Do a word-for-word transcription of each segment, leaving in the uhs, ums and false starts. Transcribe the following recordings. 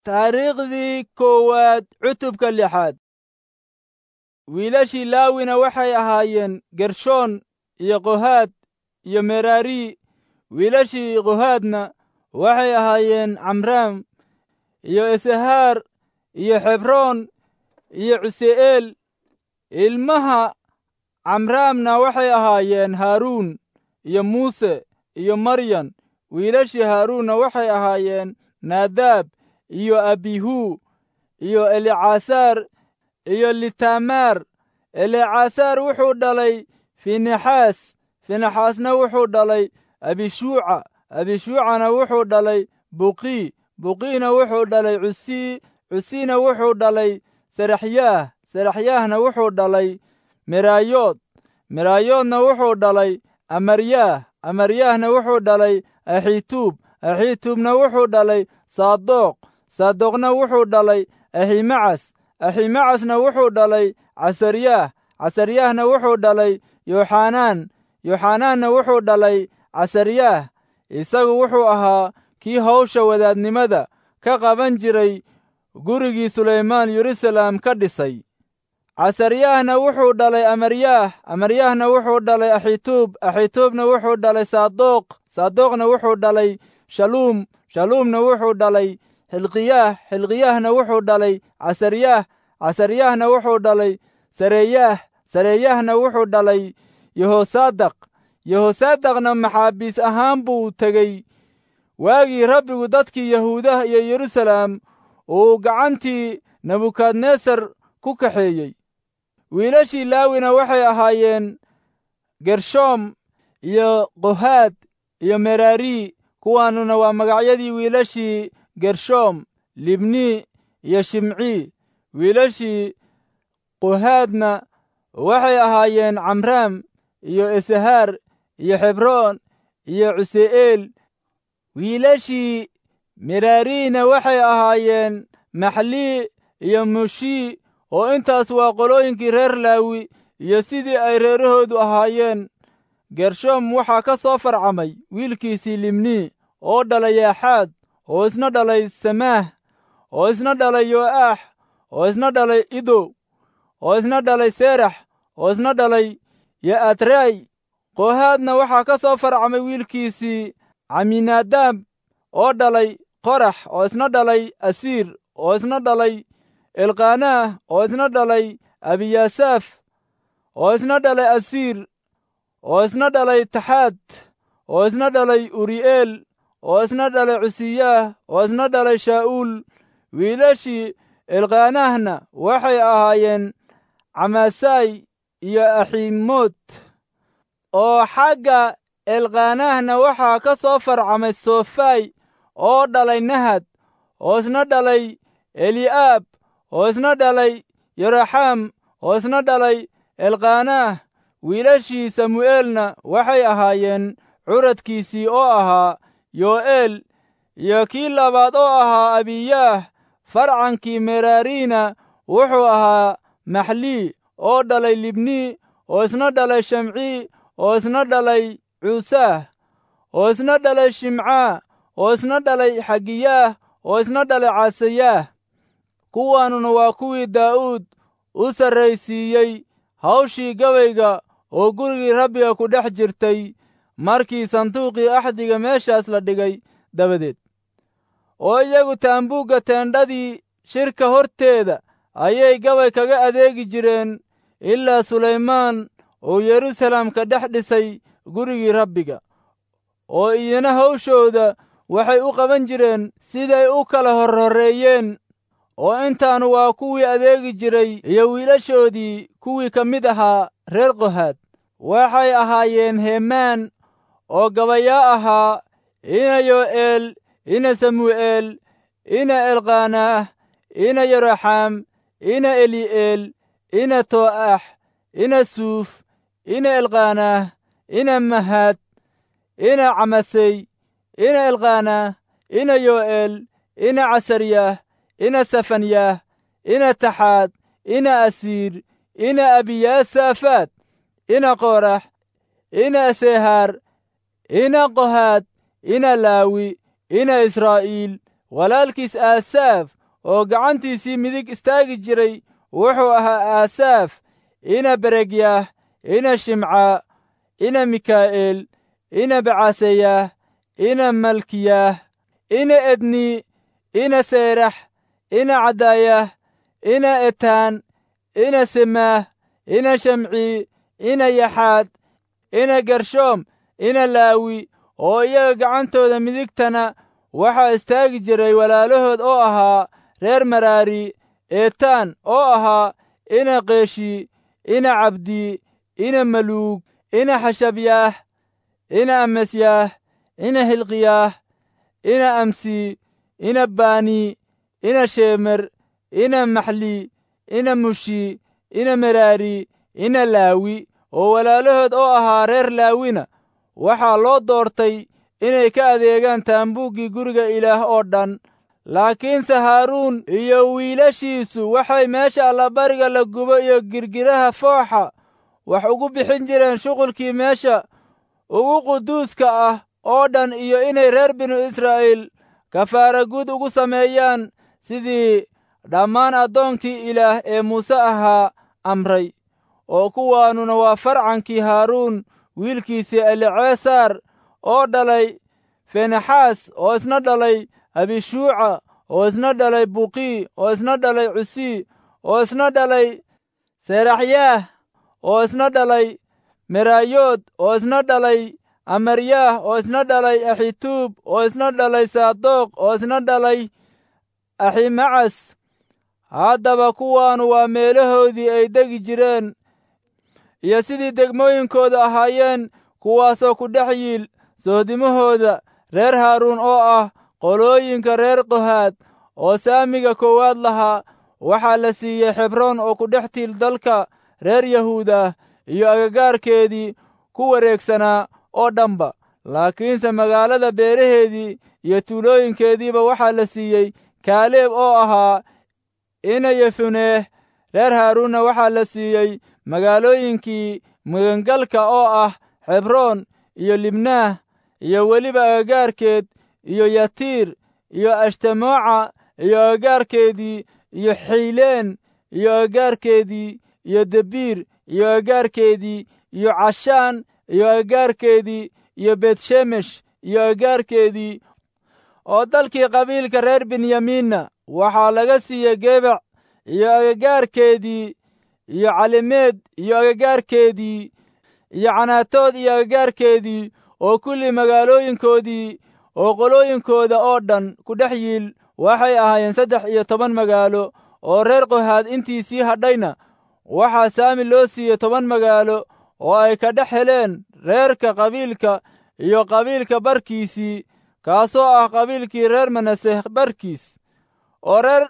taariikhdii koowaad cutubka lixaad. wiilashii laawina waxay ahaayeen gershoon iyo qohaad iyo merari. wiilashii qohaadna waxay ahaayeen camraam iyo isahaar iyo xebroon iyo cuse'eel. ilmaha camraamna waxay ahaayeen haaruun iyo muuse iyo maryan. wiilashii haaruunna waxay ahaayeen naadaab iyo abihu iyo elicasaar iyo litamaar. elicasaar wuxuu dhalay finexaas, finexaasna wuxuu dhalay abishuuca, abishuucana wuxuu dhalay buqii, buqiina wuxuu dhalay cusii, cusiina wuxuu dhalay seraxyaah, seraxyaahna wuxuu dhalay meraayood, meraayoodna wuxuu dhalay amaryaah, amaryaahna wuxuu dhalay axituub, axituubna wuxuu dhalay saadoq, saadoqna wuxuu dhalay aximacas, aximacasna wuxuu dhalay casaryaah, casaryaahna wuxuu dhalay yooxanaan, yooxanaanna wuxuu dhalay casaryaah. isagu wuxuu ahaa kii hawsha wadaadnimada ka qaban jiray gurigii sulaymaan yeruusaalem ka dhisay. casaryaahna wuxuu dhalay amaryaah, amaryaahna wuxuu dhalay axituub, axituubna wuxuu dhalay saadoq, saadoqna wuxuu dhalay shaluum, shaluumna wuxuu dhalay xilqiyaah, xilqiyaahna wuxuu dhalay casaryaah, casaryaahna wuxuu dhalay sareeyaah, sareeyaahna wuxuu dhalay yehosaadaq, yehosaadaqna maxaabiis ahaan buu tegey waagii rabbigu dadkii yahuudah iyo yeruusaalem uu gacantii nebukadnesar ku kaxeeyey. wiilashii laawina waxay ahaayeen gershoom iyo qohaad iyo merari. kuwaanuna waa magacyadii wiilashii gershoom, libni iyo shimcii. wiilashii qohaadna waxay ahaayeen camraam iyo isahaar iyo xebroon iyo cuse'eel. wiilashii merariina waxay ahaayeen maxlii iyo mushii. oo intaas waa qolooyinkii reer laawi iyo sidii ay reerahoodu ahaayeen. gershoom waxaa ka soo farcamay wiilkiisii libni oo dhalay yaaxaad, oo isna dhalay samaah, oo isna dhalay yo'aax, oo isna dhalay ido, oo isna dhalay serax, oo isna dhalay ya'atray. qohaadna waxaa ka soo farcamay wiilkiisii caminaadaab oo dhalay qorax, oo isna dhalay asiir, oo isna dhalay elqaanaah, oo isna dhalay abiyasaaf, oo isna dhalay asiir, oo isna dhalay taxaad, oo isna dhalay uri'eel, oo isna dhalay cusiyaah, oo isna dhalay shaa'uul. wiilashii elqaanahna waxay ahaayeen camaasay iyo aximood. oo xagga elqaanahna waxaa ka soo farcamay soofay oo dhalay nahad, oo isna dhalay eli'aab, oo isna dhalay yeraxaam, oo isna dhalay elqaanaah. wiilashii samu'eelna waxay ahaayeen curadkiisii oo ahaa yo'eel, iyo kii labaad oo ahaa abiyaah. farcankii merariina wuxuu ahaa maxlii oo dhalay libni, oo isna dhalay shamcii, oo isna dhalay cuusaah, oo isna dhalay shimcaa, oo isna dhalay xagiyaah, oo isna dhalay casayaah. kuwaanuna waa kuwii daa'uud u sarraysiiyey hawshii gabayga oo gurigii rabbiga ku dhex jirtay markii sanduuqii axdiga meeshaas la dhigay dabadeed. oo iyagu taambuugga teendhadii shirka horteeda ayay gabay kaga adeegi jireen ilaa sulaymaan uu yeruusaalem ka dhex dhisay gurigii rabbiga. oo iyana hawshooda waxay u qaban jireen siday u kala horhorreeyeen. oo intaanu waa kuwii adeegi jiray iyo wiilashoodii kuwii ka mid ahaa reer qohaad. waxay ahaayeen heemaan oo gabayaa ahaa, ina yo'eel, ina samu'eel, ina elqaanaah, ina yeraxaam, ina eli'eel, ina to'ax, ina suuf, ina elqaanaah, ina mahaad, ina camasay, ina elqaanaah, ina yo'eel, ina casaryaah, ina safanyaah, ina taxaad, ina asiir, ina abiyasaafaad, ina qorax, ina sehaar, ina qohaad, ina laawi, ina israa'iil walaalkiis aasaaf oo gacantiisii midig istaagi jiray wuxuu ahaa aasaaf, ina beregyah, ina shimca, ina mikaa'eel, ina bacasayah, ina malkiyah, ina edni, ina seerax, ina cadaayah, ina etaan, ina semaah, ina shamci, ina yaxaad, ina gershoom, ina laawi, oo iyaga gacantooda midigtana waxaa istaagi jiray walaalahood oo ahaa reer maraari, eetaan oo ahaa ina qeeshi, ina cabdi, ina maluug, ina xashabyaah, ina amasyaah, ina hilqiyaah, ina amsi, ina baani, ina shemer, ina maxli, ina mushi, ina meraari, ina laawi, oo walaalahood oo ahaa reer laawina waxaa loo doortay inay ka adeegaan taambuuggii guriga ilaah oo dhan. laakiinse haaruun iyo wiilashiisu waxay meesha allabariga la gubo iyo girgiraha fooxa wax ugu bixin jireen shuqulkii meesha ugu quduuska ah oo dhan, iyo inay reer binu israa'iil kafaara guud ugu sameeyaan sidii dhammaan addoonkii ilaah ee muuse ahaa amray. oo kuwaanuna waa farcankii haaruun wiilkiisii elicesaar oo dhalay finexaas, oo isna dhalay abishuuca, oo isna dhalay buqii, oo isna dhalay cusii, oo isna dhalay seraxyaah, oo isna dhalay meraayood, oo isna dhalay amaryaah, oo isna dhalay axituub, oo isna dhalay saadoq, oo isna dhalay aximacas. haddaba kuwaanu waa meelahoodii ay degi jireen iyo sidii degmooyinkooda ahaayeen, kuwaasoo ku dhex yiil sohdimahooda reer haaruun oo ah qolooyinka reer qohaad oo saamiga koowaad lahaa. waxaa la siiyey xebroon oo ku dhex tiil dalka reer yahuudah iyo agagaarkeedii ku wareegsanaa oo dhanba, laakiinse magaalada beeraheedii iyo tuulooyinkeediiba waxaa la siiyey kaaleeb oo ahaa ina yefuneeh. reer haaruunna waxaa la siiyey magaalooyinkii magangalka oo ah xebroon iyo libnaah iyo weliba agagaarkeed, iyo yatiir iyo ashtamooca iyo agagaarkeedii, iyo xiileen iyo agagaarkeedii, iyo debiir iyo agagaarkeedii, iyo cashaan iyo agagaarkeedii, iyo beetshemesh iyo agagaarkeedii. oo dalkii qabiilka reer benyamiinna waxaa laga siiyey gebac iyo agagaarkeedii, iyo calimeed iyo agagaarkeedii, iyo canaatood iyo agagaarkeedii, oo kulli magaalooyinkoodii oo qolooyinkooda oo dhan ku dhex yiil waxay ahaayeen saddex iyo toban magaalo. oo reer qohaad intii sii hadhayna waxaa saami loo siiyey toban magaalo oo ay ka dhex heleen reerka qabiilka iyo qabiilka barkiisii, kaasoo ah qabiilkii reer manaseh barkiis. oo reer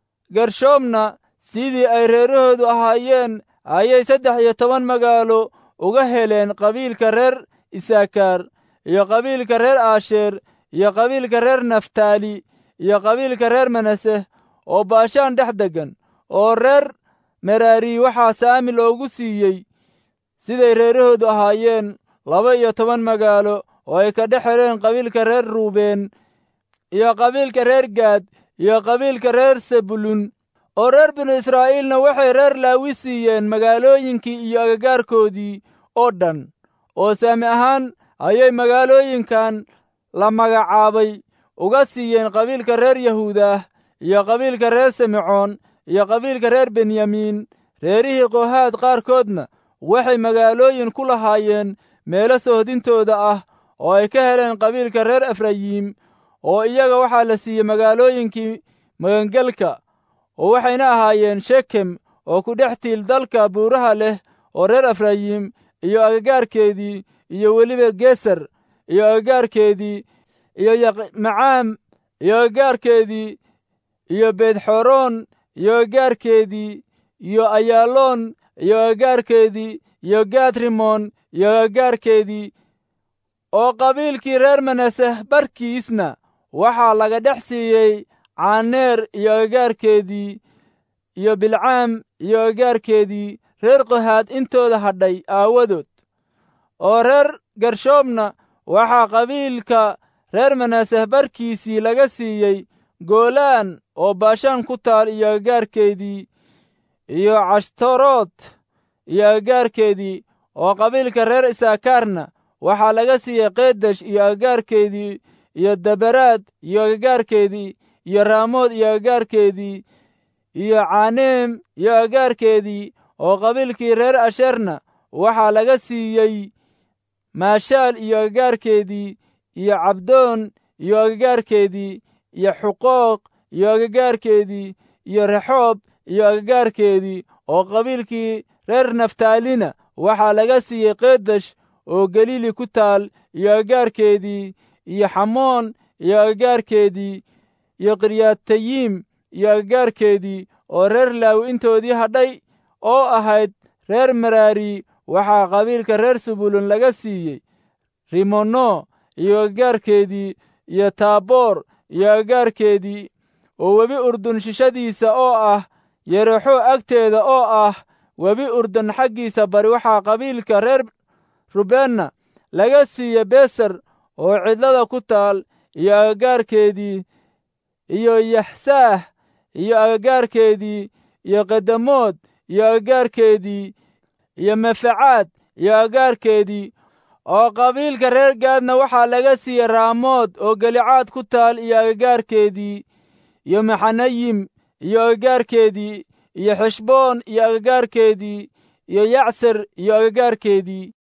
gershoomna sidii ay reerahoodu ahaayeen ayay saddex iyo toban magaalo uga heleen qabiilka reer isaakaar, iyo qabiilka reer aasheer, iyo qabiilka reer naftaali, iyo qabiilka reer manaseh oo baashaan dhex deggan. oo reer meraari waxaa saami loogu siiyey siday reerahoodu ahaayeen laba iyo toban magaalo oo ay ka dhex heleen qabiilka reer ruubeen, iyo qabiilka reer gaad, iyo qabiilka reer sebulun. oo reer binu israa'iilna waxay reer laawi siiyeen magaalooyinkii iyo agagaarkoodii oo dhan, oo saami ahaan ayay magaalooyinkan la magacaabay uga siiyeen qabiilka reer yahuudah, iyo qabiilka reer simecoon, iyo qabiilka reer benyamiin. reerihii qohaad qaarkoodna waxay magaalooyin ku lahaayeen meelo sohdintooda ah oo ay ka heleen qabiilka reer efrayiim, oo iyaga waxaa la siiyey magaalooyinkii magangelka, oo waxayna ahaayeen shekem oo ku dhex tiil dalka buuraha leh, oo reer efrayiim iyo agagaarkeedii, iyo weliba geser iyo agagaarkeedii, iyo yaqmacaam iyo agagaarkeedii, iyo beetxoroon iyo agagaarkeedii, iyo ayaaloon iyo agagaarkeedii, iyo gatrimoon iyo agagaarkeedii. oo qabiilkii reer manaseh barkiisna waxaa laga dhex siiyey caaneer iyo agagaarkeedii, iyo bilcaam iyo agagaarkeedii, reer qohaad intooda hadhay aawadood. oo reer gershoomna waxaa qabiilka reer manaseh barkiisii laga siiyey goolaan oo baashaan ku taal iyo agagaarkeedii iyo cashtarood iyo agagaarkeedii oo qabiilka reer isaakaarna waxaa laga siiyey kedesh iyo agagaarkeedii iyo daberaad iyo agagaarkeedii iyo raamood iyo agagaarkeedii iyo caneem iyo agagaarkeedii oo qabiilkii reer asheerna waxaa laga siiyey maashaal iyo agagaarkeedii iyo cabdoon iyo agagaarkeedii iyo xuqooq iyo agagaarkeedii iyo rexoob iyo agagaarkeedii oo qabiilkii reer naftaalina waxaa laga siiyey kedesh oo galiili ku taal iyo agagaarkeedii iyo xamoon iyo agagaarkeedii iyo qiryatayiim iyo agagaarkeedii oo reer laawi intoodii hadhay oo ahayd reer meraari waxaa qabiilka reer subulun laga siiyey rimono iyo agagaarkeedii iyo taaboor iyo agagaarkeedii oo webi urdun shishadiisa oo ah yerexo agteeda oo ah webi urdun xaggiisa bari waxaa qabiilka reer rubeenna laga siiyey beser oo cidlada ku taal iyo agagaarkeedii iyo yaxsaah iyo agagaarkeedii iyo kedamood iyo agagaarkeedii iyo mefacaad iyo agagaarkeedii oo qabiilka reer gaadna waxaa laga siiyey raamood oo galicaad ku taal iyo agagaarkeedii iyo maxanayim iyo agagaarkeedii iyo xeshboon iyo agagaarkeedii iyo yacser iyo agagaarkeedii